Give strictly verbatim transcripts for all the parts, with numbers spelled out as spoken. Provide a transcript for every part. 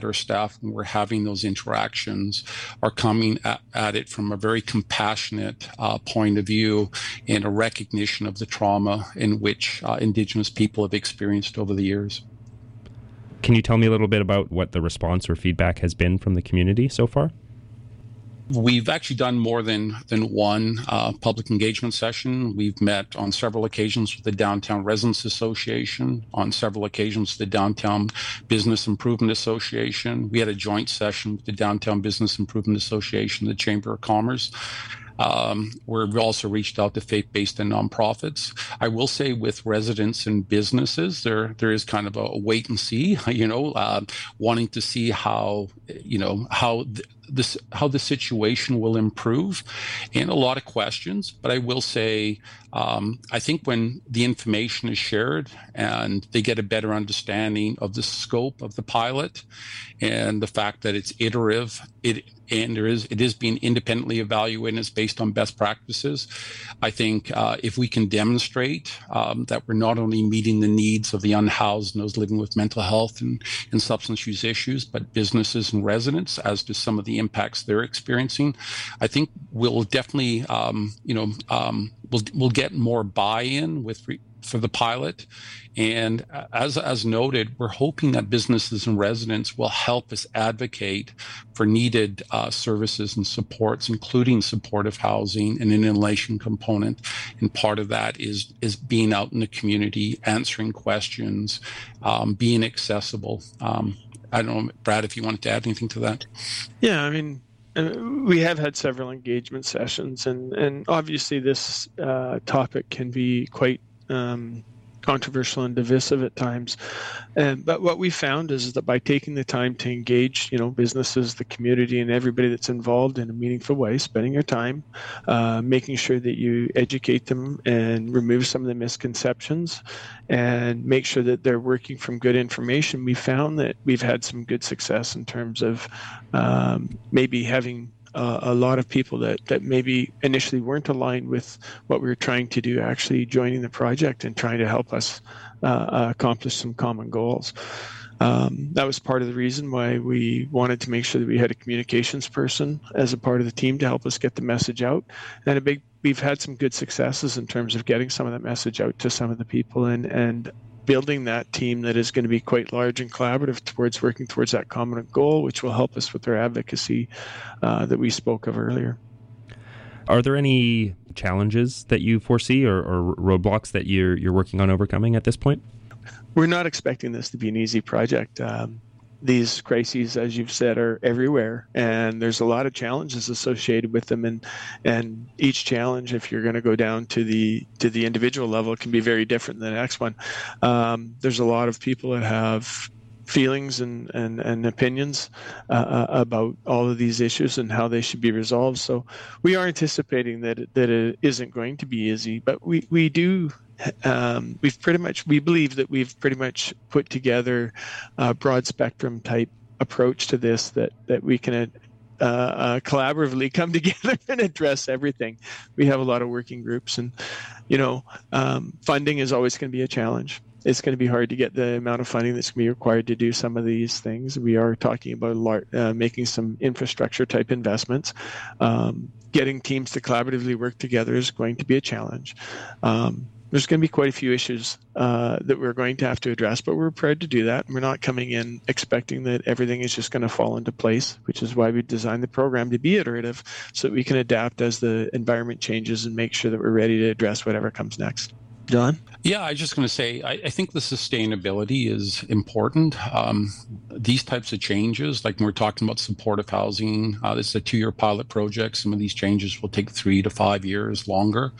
our staff, when we're having those interactions, are coming at, at it from a very compassionate uh, point of view and a recognition of the trauma in which uh, Indigenous people have experienced over the years. Can you tell me a little bit about what the response or feedback has been from the community so far? We've actually done more than than one uh, public engagement session. We've met on several occasions with the Downtown Residents Association, on several occasions with the Downtown Business Improvement Association. We had a joint session with the Downtown Business Improvement Association, the Chamber of Commerce. Um, we've also reached out to faith-based and nonprofits. I will say with residents and businesses, there there is kind of a wait and see, you know, uh, wanting to see how, you know, how th- this how the situation will improve, and a lot of questions. But I will say, um, I think when the information is shared and they get a better understanding of the scope of the pilot and the fact that it's iterative, it and there is it is being independently evaluated, it's based on best practices. I think uh, if we can demonstrate um, that we're not only meeting the needs of the unhoused and those living with mental health and, and substance use issues, but businesses and residents as to some of the impacts they're experiencing, I think we'll definitely, um, you know, um, we'll we'll get more buy-in with re- for the pilot. And as as noted, we're hoping that businesses and residents will help us advocate for needed uh, services and supports, including supportive housing and an inhalation component. And part of that is is being out in the community, answering questions, um, being accessible. Um, I don't know, Brad, if you wanted to add anything to that. Yeah, I mean, uh, we have had several engagement sessions, and, and obviously this uh, topic can be quite um, controversial and divisive at times. And, but what we found is that by taking the time to engage, you know, businesses, the community, and everybody that's involved in a meaningful way, spending your time, uh, making sure that you educate them and remove some of the misconceptions and make sure that they're working from good information, we found that we've had some good success in terms of um, maybe having Uh, a lot of people that, that maybe initially weren't aligned with what we were trying to do, actually joining the project and trying to help us uh, uh, accomplish some common goals. Um, that was part of the reason why we wanted to make sure that we had a communications person as a part of the team to help us get the message out. And a big, we've had some good successes in terms of getting some of that message out to some of the people and, and building that team that is going to be quite large and collaborative towards working towards that common goal, which will help us with our advocacy uh, that we spoke of earlier. Are there any challenges that you foresee or, or roadblocks that you're you're working on overcoming at this point? We're not expecting this to be an easy project. Um, these crises, as you've said, are everywhere, and there's a lot of challenges associated with them. And and each challenge, if you're going to go down to the to the individual level, can be very different than the next one. Um, there's a lot of people that have feelings and, and, and opinions uh, about all of these issues and how they should be resolved. So we are anticipating that it, that it isn't going to be easy, but we, we do Um, we've pretty much, we believe that we've pretty much put together a broad spectrum type approach to this that, that we can uh, uh, collaboratively come together and address everything. We have a lot of working groups, and, you know, um, funding is always going to be a challenge. It's going to be hard to get the amount of funding that's going to be required to do some of these things. We are talking about lar- uh, making some infrastructure type investments. Um, getting teams to collaboratively work together is going to be a challenge. Um, There's going to be quite a few issues uh, that we're going to have to address, but we're prepared to do that. We're not coming in expecting that everything is just going to fall into place, which is why we designed the program to be iterative so that we can adapt as the environment changes and make sure that we're ready to address whatever comes next. John? Yeah, I was just going to say, I, I think the sustainability is important. Um, these types of changes, like when we're talking about supportive housing, uh, this is a two-year pilot project. Some of these changes will take three to five years longer,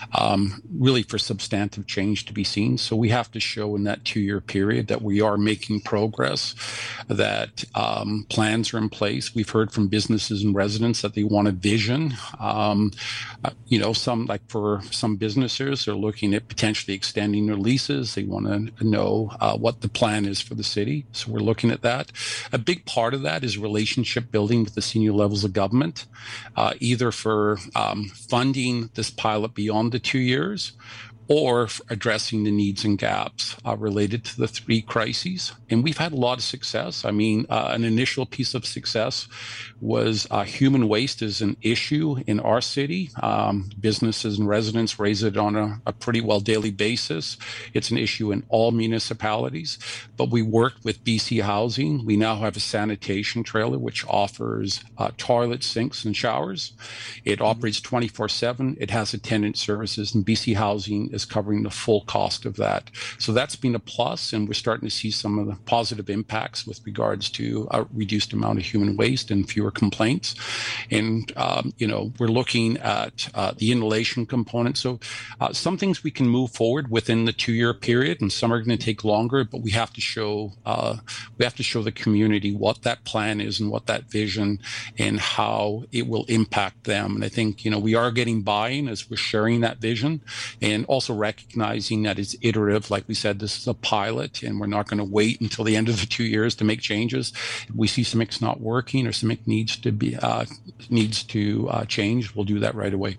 um, really for substantive change to be seen. So we have to show in that two-year period that we are making progress, that um, plans are in place. We've heard from businesses and residents that they want a vision. Um, uh, you know, some, like for some businesses, they're looking at potentially extending their leases. They want to know uh, what the plan is for the city. So we're looking at that. A big part of that is relationship building with the senior levels of government, uh, either for um, funding this pilot beyond the two years or addressing the needs and gaps uh, related to the three crises. And we've had a lot of success. I mean, uh, an initial piece of success was uh, human waste is an issue in our city. Um, businesses and residents raise it on a, a pretty well daily basis. It's an issue in all municipalities. But we worked with B C Housing. We now have a sanitation trailer which offers uh, toilets, sinks, and showers. It operates twenty-four seven. It has attendant services, and B C Housing is covering the full cost of that. So that's been a plus, and we're starting to see some of the positive impacts with regards to a reduced amount of human waste and fewer complaints. And, um, you know, we're looking at uh, the inhalation component. So uh, some things we can move forward within the two-year period, and some are going to take longer, but we have to show uh, we have to show the community what that plan is and what that vision and how it will impact them. And I think, you know, we are getting buy-in as we're sharing that vision, and also recognizing that it's iterative. Like we said, this is a pilot, and we're not going to wait until the end of the two years to make changes. If we see something's not working or something needs to be uh, needs to uh, change, we'll do that right away.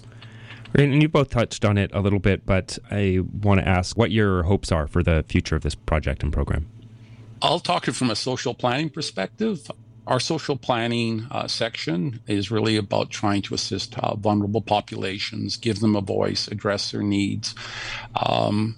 Great, and you both touched on it a little bit, but I want to ask what your hopes are for the future of this project and program. I'll talk from a social planning perspective. Our social planning uh, section is really about trying to assist uh, vulnerable populations, give them a voice, address their needs. Um,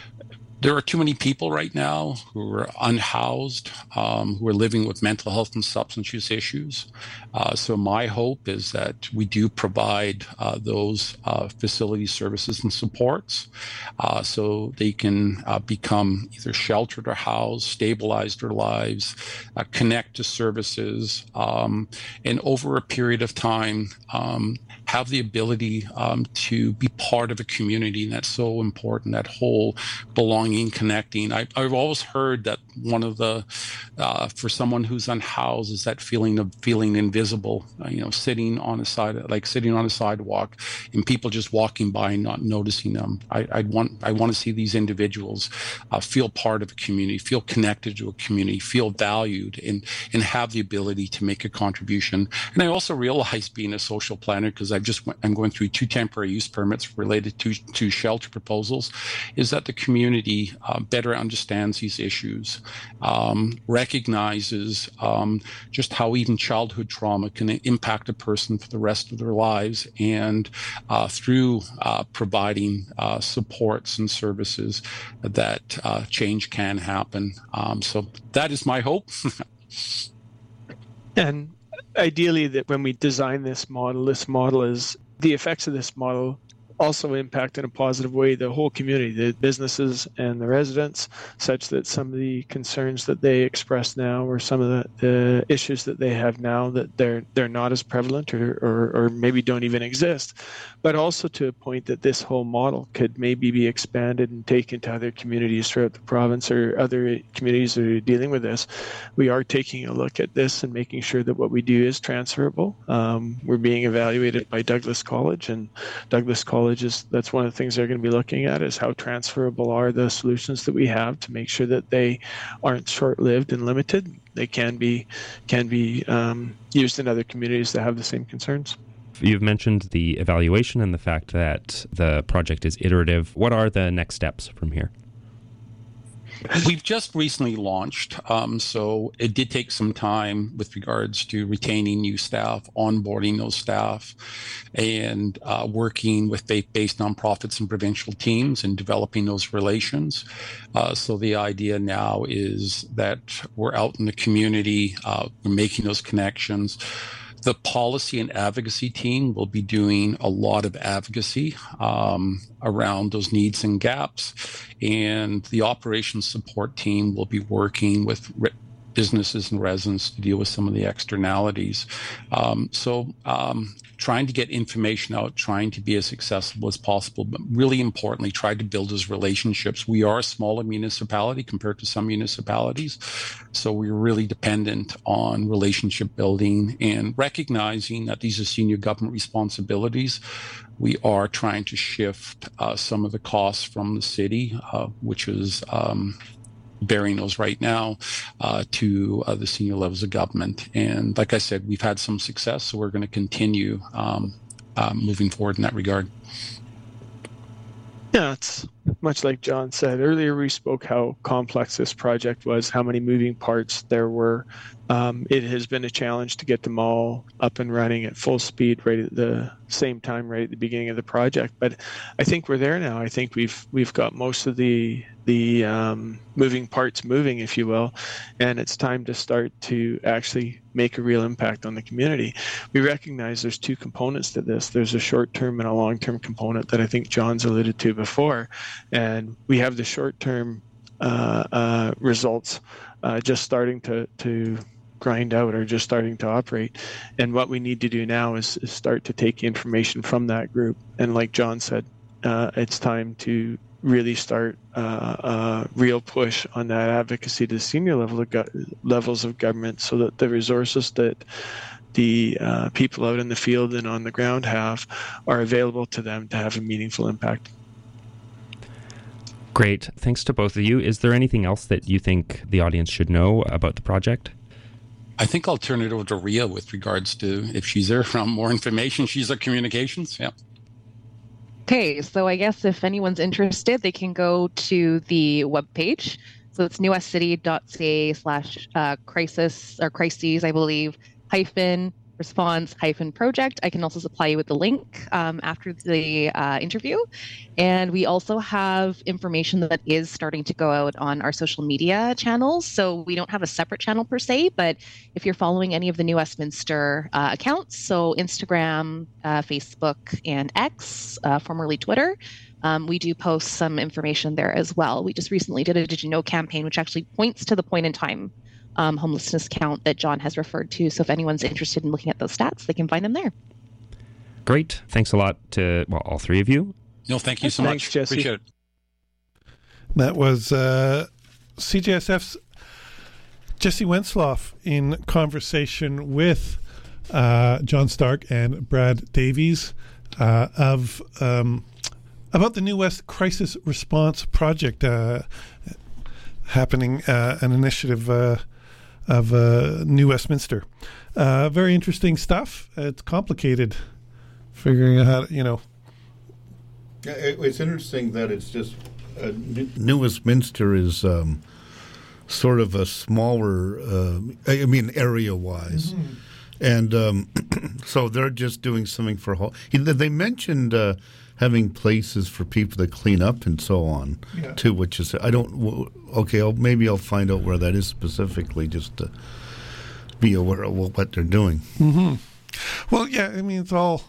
There are too many people right now who are unhoused, um, who are living with mental health and substance use issues. Uh, so my hope is that we do provide uh, those uh, facility services and supports uh, so they can uh, become either sheltered or housed, stabilize their lives, uh, connect to services, um, and over a period of time, um, have the ability um, to be part of a community. And that's so important, that whole belonging, connecting. I, I've always heard that one of the, uh, for someone who's unhoused, is that feeling of feeling invisible, uh, you know, sitting on a side, like sitting on a sidewalk and people just walking by and not noticing them. I, I want, I want to see these individuals uh, feel part of a community, feel connected to a community, feel valued, and, and have the ability to make a contribution. And I also realize, being a social planner, because I've just went, I'm going through two temporary use permits related to, to shelter proposals, is that the community uh, better understands these issues, um, recognizes um, just how even childhood trauma can impact a person for the rest of their lives, and uh, through uh, providing uh, supports and services, that uh, change can happen. Um, so that is my hope. And ideally, that when we design this model, this model is the effects of this model also impact in a positive way the whole community, the businesses and the residents, such that some of the concerns that they express now, or some of the, the issues that they have now, that they're they're not as prevalent, or, or or maybe don't even exist. But also to a point that this whole model could maybe be expanded and taken to other communities throughout the province, or other communities that are dealing with this. We are taking a look at this and making sure that what we do is transferable. Um, we're being evaluated by Douglas College, and Douglas College is, that's one of the things they're going to be looking at, is how transferable are the solutions that we have, to make sure that they aren't short-lived and limited. They can be can be um, used in other communities that have the same concerns. You've mentioned the evaluation and the fact that the project is iterative. What are the next steps from here? We've just recently launched, um, so it did take some time with regards to retaining new staff, onboarding those staff, and uh, working with faith-based nonprofits and provincial teams and developing those relations. Uh, so the idea now is that we're out in the community, uh, we're making those connections. The policy and advocacy team will be doing a lot of advocacy um, around those needs and gaps, and the operations support team will be working with re- businesses and residents to deal with some of the externalities. Um, so um, trying to get information out, trying to be as accessible as possible, but really importantly, try to build those relationships. We are a smaller municipality compared to some municipalities, so we're really dependent on relationship building and recognizing that these are senior government responsibilities. We are trying to shift uh, some of the costs from the city, uh, which is um, bearing those right now, uh, to uh, the senior levels of government. And like I said, we've had some success, so we're going to continue um, uh, moving forward in that regard. Yeah, it's much like John said earlier. We spoke how complex this project was, how many moving parts there were. Um, it has been a challenge to get them all up and running at full speed right at the same time, right at the beginning of the project. But I think we're there now. I think we've we've got most of the the um, moving parts moving, if you will, and it's time to start to actually make a real impact on the community. We recognize there's two components to this. There's a short-term and a long-term component that I think John's alluded to before, and we have the short-term uh, uh, results uh, just starting to to grind out or just starting to operate. And what we need to do now is, is start to take information from that group. And like John said, uh, it's time to really start uh, a real push on that advocacy to the senior level of go- levels of government, so that the resources that the uh, people out in the field and on the ground have are available to them to have a meaningful impact. Great. Thanks to both of you. Is there anything else that you think the audience should know about the project? I think I'll turn it over to Ria with regards to if she's there from more information. She's at communications. Yeah. Okay, so I guess if anyone's interested, they can go to the webpage. So it's newwestcity.ca slash uh, crisis or crises, I believe, hyphen response hyphen project. I can also supply you with the link um, after the uh, interview. And we also have information that is starting to go out on our social media channels. So we don't have a separate channel per se, but if you're following any of the New Westminster uh, accounts, so Instagram, uh, Facebook, and X, uh, formerly Twitter, Um, we do post some information there as well. We just recently did a Did You Know campaign, which actually points to the point in time um, homelessness count that John has referred to. So if anyone's interested in looking at those stats, they can find them there. Great. Thanks a lot to, well, all three of you. No, thank you so Thanks, much. Jesse. Appreciate it. That was uh, C J S F's Jesse Wenzloff in conversation with uh, John Stark and Brad Davies uh, of... Um, about the New West Crisis Response Project uh, happening, uh, an initiative uh, of uh, New Westminster. Uh, very interesting stuff. It's complicated figuring out how to, you know. Yeah, it, it's interesting that it's just uh, New Westminster is um, sort of a smaller, uh, I mean, area-wise. Mm-hmm. And um, so they're just doing something for whole. They mentioned uh, having places for people to clean up and so on, yeah. too. Which is I don't. Okay, I'll, maybe I'll find out where that is specifically, just to be aware of what they're doing. Mm-hmm. Well, yeah, I mean it's all.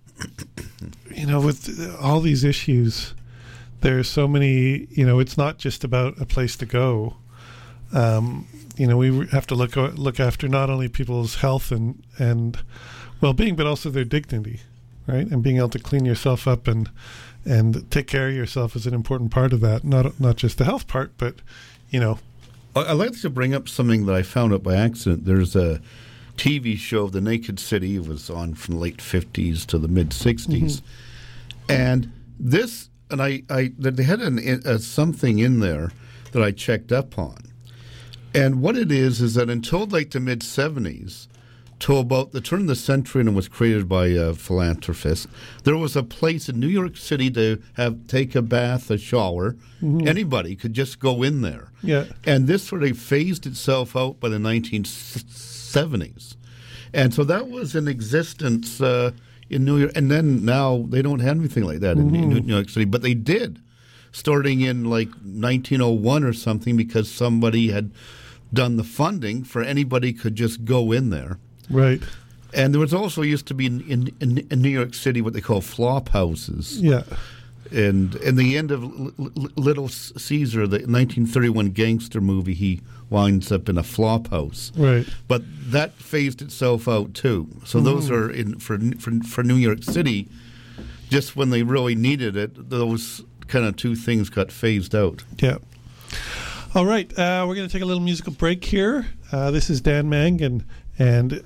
You know, with all these issues, there's so many. You know, it's not just about a place to go. Um, you know, we have to look look after not only people's health and, and well-being, but also their dignity, right? And being able to clean yourself up and and take care of yourself is an important part of that. Not not just the health part, but you know. I'd like to bring up something that I found out by accident. There's a T V show, The Naked City. It was on from the late fifties to the mid sixties, mm-hmm. and this and I, I they had an, a, something in there that I checked up on. And what it is is that until like the mid seventies, till about the turn of the century, and it was created by a philanthropist, there was a place in New York City to have take a bath, a shower. Mm-hmm. Anybody could just go in there. Yeah. And this sort of phased itself out by the nineteen seventies. And so that was in existence uh, in New York. And then now they don't have anything like that mm-hmm. in New York City, but they did, starting in like nineteen oh one or something, because somebody had done the funding for anybody could just go in there. Right. And there was also used to be in, in, in New York City what they call flop houses. Yeah. And in the end of L- L- Little Caesar, the nineteen thirty-one gangster movie, he winds up in a flop house. Right. But that phased itself out too. So mm. those are in for, for for New York City. Just when they really needed it, those kind of two things got phased out. Yeah. All right, uh, we're going to take a little musical break here. Uh, this is Dan Mangan and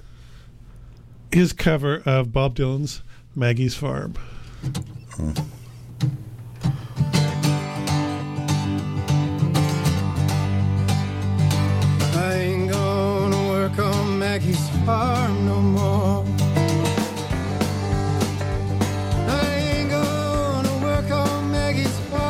his cover of Bob Dylan's Maggie's Farm. Oh. I ain't gonna work on Maggie's farm no more. I ain't gonna work on Maggie's farm.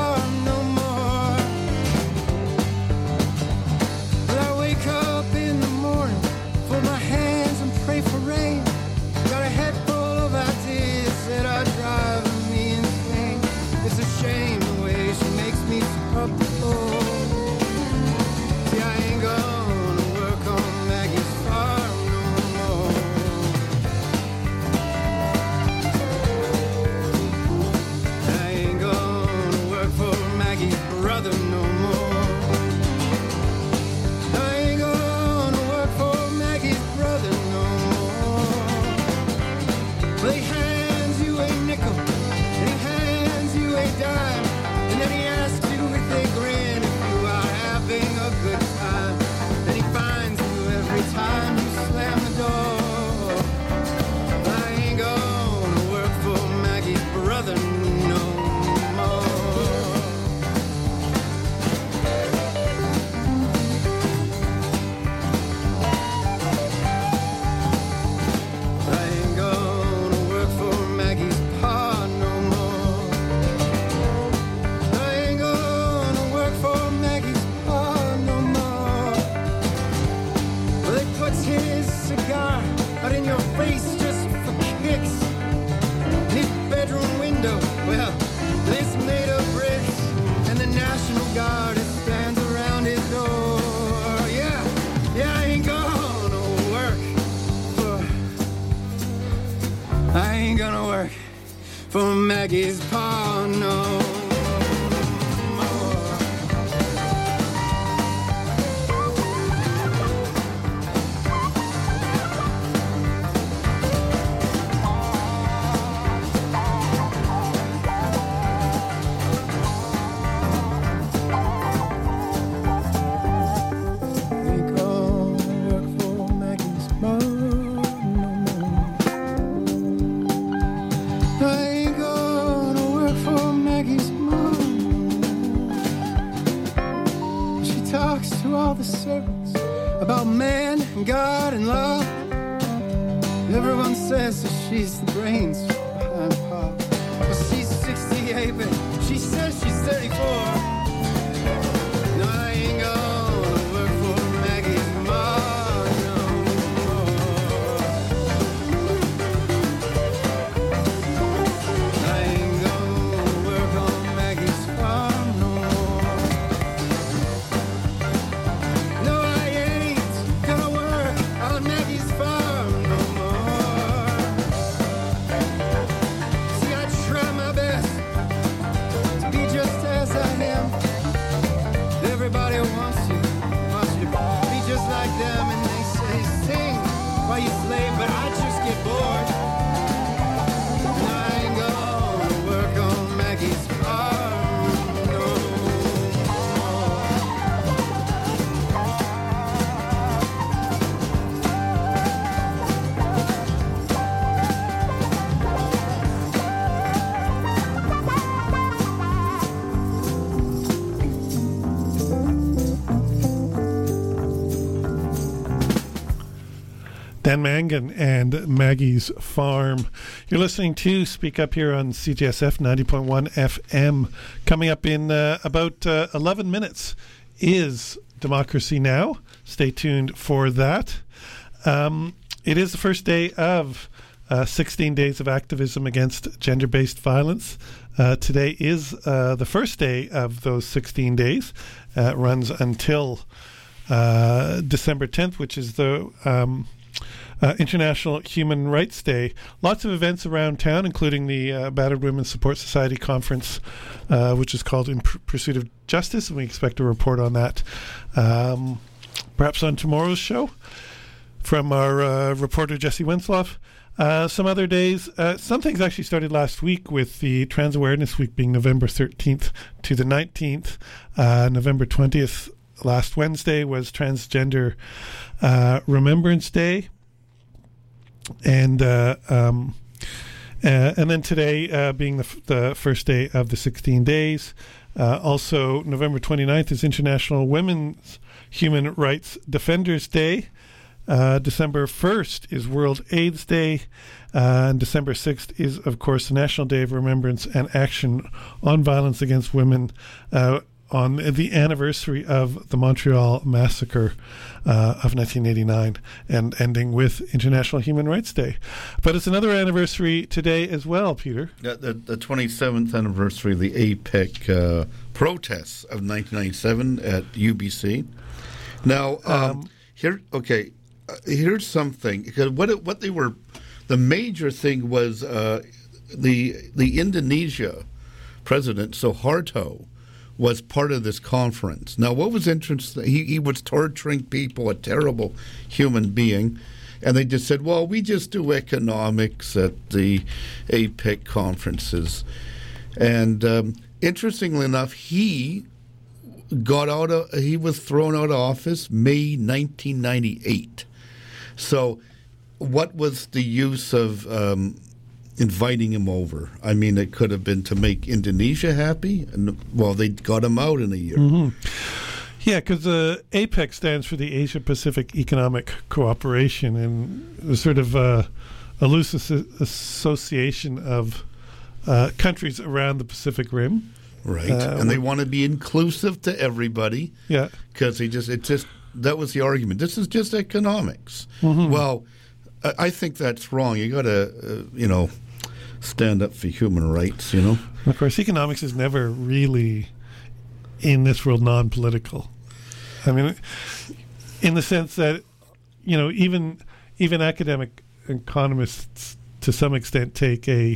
lights his cigar out in your face just for kicks. And his bedroom window, well, it's made of bricks. And the National Guard stands around his door. Yeah, yeah, I ain't gonna work for, I ain't gonna work for Maggie's pa, no. About man and God and love. Everyone says that she's the brains behind pop. Well, she's sixty-eight, but she says she's thirty-four. No, I ain't gonna work for Maggie's mom no more. I ain't gonna work on Maggie's farm no more. No, I ain't gonna work on Maggie's farm no more. See, I try my best to be just as I am. Everybody wants you, wants you to be just like them, and they say sing while you slave, but I just get bored. And I ain't gonna work on Maggie's farm no more. Dan Mangan and Maggie's Farm. You're listening to Speak Up here on C J S F ninety point one F M. Coming up in uh, about uh, eleven minutes is Democracy Now! Stay tuned for that. Um, it is the first day of uh, sixteen days of activism against gender-based violence. Uh, today is uh, the first day of those sixteen days. Uh, it runs until uh, December tenth, which is the um, uh, International Human Rights Day. Lots of events around town, including the uh, Battered Women's Support Society Conference, uh, which is called In Pr- Pursuit of Justice, and we expect a report on that um, perhaps on tomorrow's show from our uh, reporter Jesse Wensloff. Uh, some other days, uh, some things actually started last week with the Trans Awareness Week being November thirteenth to the nineteenth. Uh, November twentieth, last Wednesday, was Transgender uh, Remembrance Day. And uh, um, uh, and then today uh, being the, f- the first day of the sixteen days. Uh, also, November twenty-ninth is International Women's Human Rights Defenders Day. Uh, December first is World AIDS Day, uh, and December sixth is, of course, the National Day of Remembrance and Action on Violence Against Women, uh, on the anniversary of the Montreal Massacre uh, of nineteen eighty-nine, and ending with International Human Rights Day. But it's another anniversary today as well, Peter. The, the, the twenty-seventh anniversary of the APEC uh, protests of nineteen ninety-seven at U B C. Now, um, um, here, okay, uh, here's something. Because what it, what they were, the major thing was uh, the the Indonesia president Suharto was part of this conference. Now, what was interesting, he, he was torturing people, a terrible human being, and they just said, well, we just do economics at the APEC conferences. And um, interestingly enough, he got out of, he was thrown out of office May nineteen ninety-eight. So what was the use of um, inviting him over? I mean, it could have been to make Indonesia happy, and well, they got him out in a year. Mm-hmm. Yeah, because uh, APEC stands for the Asia Pacific Economic Cooperation, and the sort of uh, a loose as- association of uh, countries around the Pacific Rim. Right, uh, and they want to be inclusive to everybody. Yeah, because they just it just that was the argument. This is just economics. Mm-hmm. Well, I, I think that's wrong. You got to, uh, you know, stand up for human rights, you know. Of course, economics is never really, in this world, non-political. I mean, in the sense that, you know, even even academic economists, to some extent, take a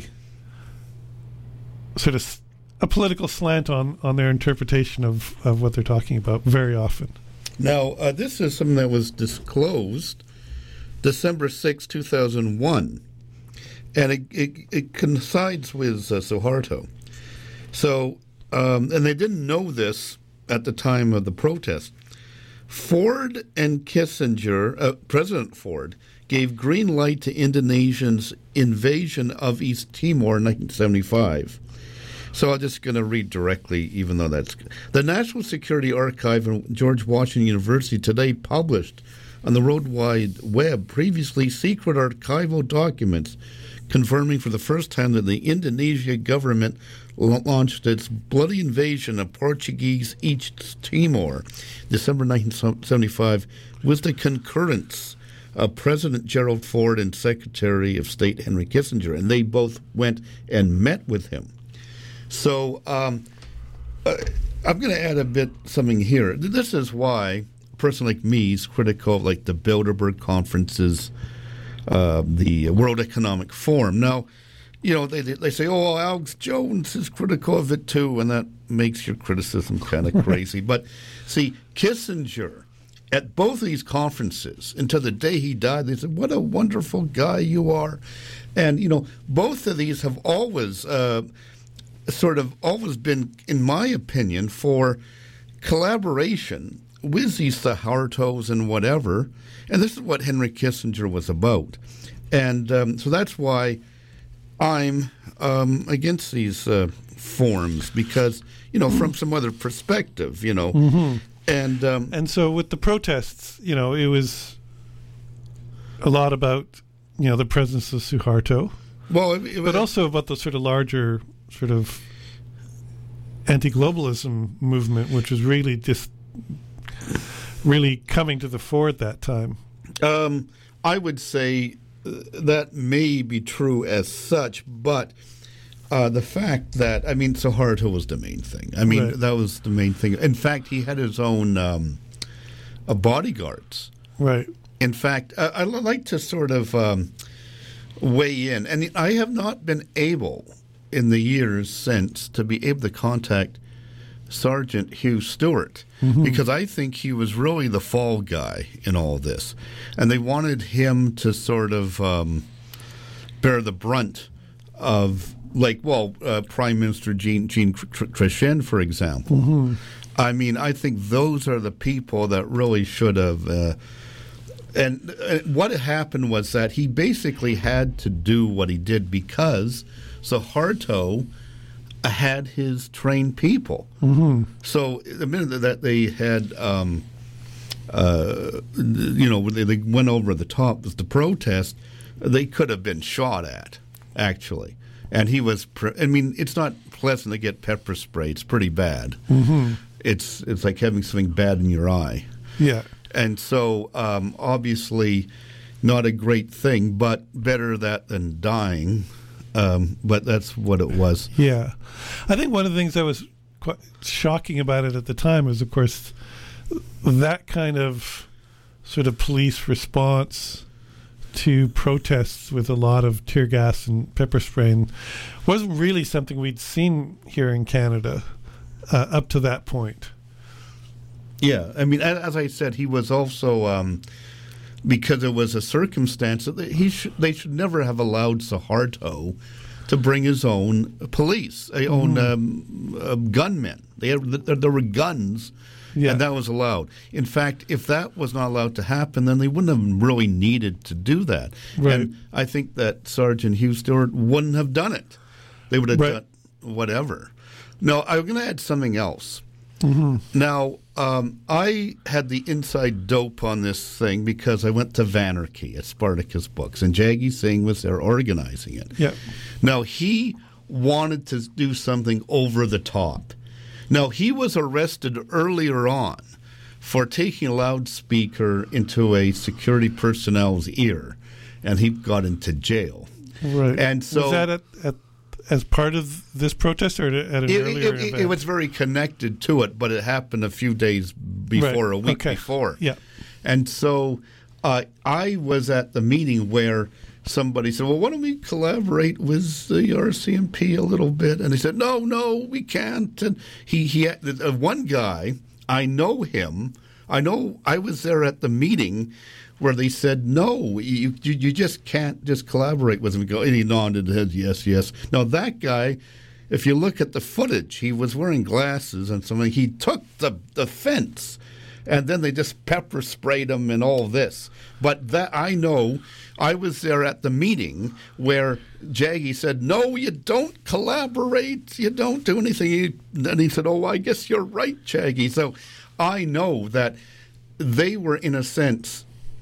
sort of a political slant on, on their interpretation of, of what they're talking about very often. Now, uh, this is something that was disclosed December sixth, two thousand one, and it, it, it coincides with uh, Suharto. So, um, and they didn't know this at the time of the protest. Ford and Kissinger, uh, President Ford, gave green light to Indonesia's invasion of East Timor in nineteen seventy-five. So I'm just going to read directly, even though that's... The National Security Archive and George Washington University today published on the World Wide Web previously secret archival documents confirming for the first time that the Indonesia government launched its bloody invasion of Portuguese East Timor, December nineteen seventy-five, with the concurrence of President Gerald Ford and Secretary of State Henry Kissinger, and they both went and met with him. So um, uh, I'm going to add a bit something here. This is why a person like me is critical of like the Bilderberg conferences, uh, the World Economic Forum. Now, you know, they they say, oh, Alex Jones is critical of it too, and that makes your criticism kind of crazy. But see, Kissinger, at both of these conferences, until the day he died, they said, what a wonderful guy you are. And, you know, both of these have always uh, sort of always been, in my opinion, for collaboration with these Suhartos and whatever. And this is what Henry Kissinger was about. And um, so that's why I'm um, against these uh, forums, because, you know, from some other perspective, you know. Mm-hmm. And um, and so with the protests, you know, it was a lot about, you know, the presence of Suharto, well, it, it, but also about the sort of larger sort of anti-globalism movement, which was really just really coming to the fore at that time. Um, I would say uh, that may be true as such, but uh, the fact that, I mean, Suharto was the main thing. I mean, Right. that was the main thing. In fact, he had his own um, uh, bodyguards. Right. In fact, uh, I'd like to sort of um, weigh in. And I have not been able, in the years since, to be able to contact Sergeant Hugh Stewart, mm-hmm. because I think he was really the fall guy in all this. And they wanted him to sort of um, bear the brunt of, like, well, uh, Prime Minister Jean, Jean Chrétien, for example. Mm-hmm. I mean, I think those are the people that really should have... Uh, and uh, what happened was that he basically had to do what he did because Suharto had his trained people. Mm-hmm. So the minute that they had, um, uh, you know, they, they went over the top with the protest, they could have been shot at, actually. And he was, pre- I mean, it's not pleasant to get pepper spray. It's pretty bad. Mm-hmm. It's it's like having something bad in your eye. Yeah. And so, um, obviously, not a great thing, but better that than dying. Um, but that's what it was. Yeah. I think one of the things that was quite shocking about it at the time was, of course, that kind of sort of police response to protests with a lot of tear gas and pepper spraying wasn't really something we'd seen here in Canada uh, up to that point. Yeah. I mean, as I said, he was also... Um, because it was a circumstance that he sh- they should never have allowed Suharto to bring his own police, his own Mm. um, uh, gunmen. They had, there were guns, Yeah. and that was allowed. In fact, if that was not allowed to happen, then they wouldn't have really needed to do that. Right. And I think that Sergeant Hugh Stewart wouldn't have done it. They would have Right. done whatever. No, I'm going to add something else. Mm-hmm. Now, um, I had the inside dope on this thing because I went to Vanarchy at Spartacus Books, and Jaggi Singh was there organizing it. Yeah. Now, he wanted to do something over the top. Now, he was arrested earlier on for taking a loudspeaker into a security personnel's ear, and he got into jail. Right. And so was that at, at as part of this protest, or at an it, earlier it, it, event? it was very connected to it, but it happened a few days before, Right. a week Okay. before. Yeah. And so uh, I was at the meeting where somebody said, well, why don't we collaborate with the R C M P a little bit? And he said, no, no, we can't. And he, he had, uh, one guy, I know him. I know I was there at the meeting where they said, no, you, you, you just can't just collaborate with him. And, go, and he nodded his head, yes, yes. Now, that guy, if you look at the footage, he was wearing glasses and something. He took the, the fence, and then they just pepper sprayed him and all this. But that I know, I was there at the meeting where Jaggy said, no, you don't collaborate. You don't do anything. He, and he said, oh, I guess you're right, Jaggy. So I know that they were, in a sense,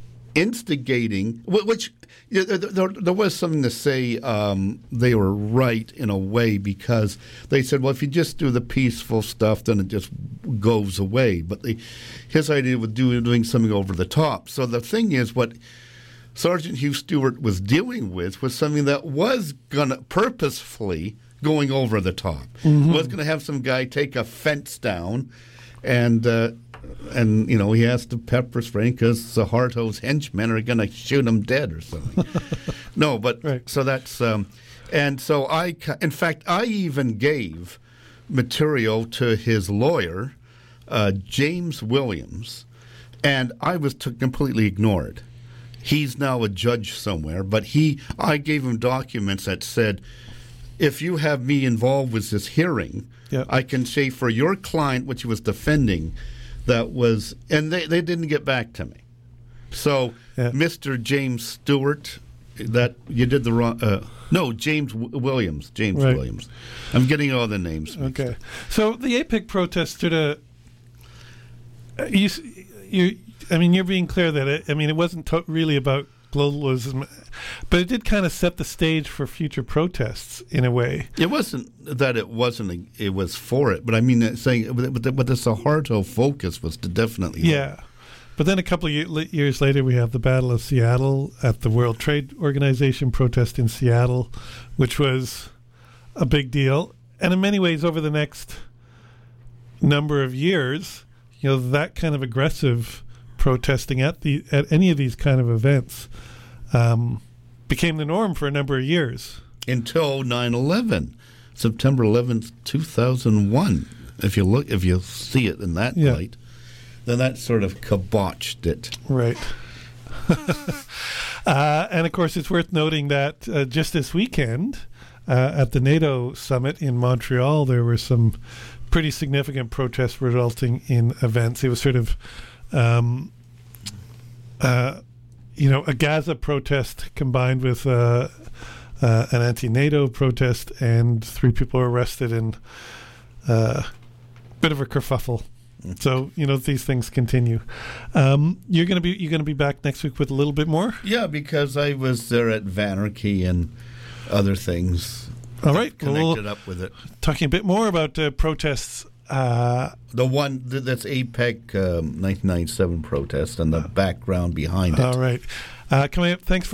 instigating, which there, there, there was something to say um, they were right in a way, because they said, well, if you just do the peaceful stuff, then it just goes away. But they, his idea was do, doing something over the top. So the thing is, what Sergeant Hugh Stewart was dealing with was something that was going to purposefully going over the top. Mm-hmm. Was going to have some guy take a fence down and uh, and you know he has to pepper spray because Suharto's henchmen are going to shoot him dead or something. No, but right. so that's um, and so I in fact I even gave material to his lawyer, uh, James Williams, and I was to completely ignored. He's now a judge somewhere, but he I gave him documents that said, if you have me involved with this hearing, yep. I can say for your client, which he was defending, that was, and they, they didn't get back to me. So, yeah. Mister James Stewart, that you did the wrong, uh, no, James w- Williams, James right. Williams. I'm getting all the names. Okay. Up. So the A P E C protest sort of, uh, you, you, I mean, you're being clear that it, I mean, it wasn't to- really about globalism, but it did kind of set the stage for future protests in a way. It wasn't that it wasn't, a, it was for it, but I mean, saying, but the, but the Suharto focus was to definitely. Yeah. But then a couple of year, years later, we have the Battle of Seattle at the World Trade Organization protest in Seattle, which was a big deal. And in many ways, over the next number of years, you know, that kind of aggressive protesting at the at any of these kind of events um, became the norm for a number of years. Until nine eleven, September eleventh, two thousand one. If you look, if you see it in that yeah. light, then that sort of kiboshed it. Right. uh, and of course, it's worth noting that uh, just this weekend uh, at the NATO summit in Montreal, there were some pretty significant protests resulting in events. It was sort of Um, uh, you know, a Gaza protest combined with uh, uh, an anti-NATO protest, and three people were arrested in a uh, bit of a kerfuffle. Mm-hmm. So you know these things continue. Um, you're gonna be you're gonna be back next week with a little bit more. Yeah, because I was there at Vanarchy and other things. All right, connected well, up with it. Talking a bit more about uh, protests. Uh, the one that's A P E C um, nineteen ninety-seven protest and the background behind it. All right. Uh, coming up, thanks for